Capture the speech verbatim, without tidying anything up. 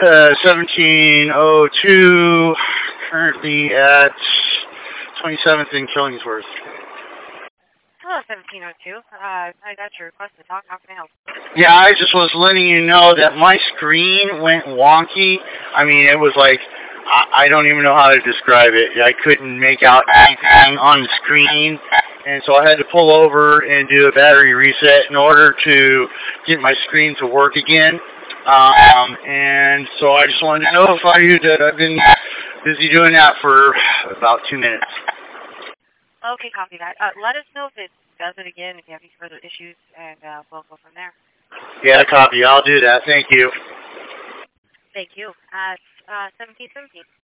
Uh, seventeen oh two, currently at twenty-seventh in Killingsworth. Hello, seventeen oh two. Uh, I got your request to talk. How can I help? Yeah, I just was letting you know that my screen went wonky. I mean, it was like, I, I don't even know how to describe it. I couldn't make out anything on the screen, and so I had to pull over and do a battery reset in order to get my screen to work again. Um, and so I just wanted to notify you that I've been busy doing that for about two minutes. Okay, copy that. Uh, let us know if it does it again, if you have any further issues, and uh, we'll go from there. Yeah, copy. I'll do that. Thank you. Thank you. At uh, seventeen seventeen.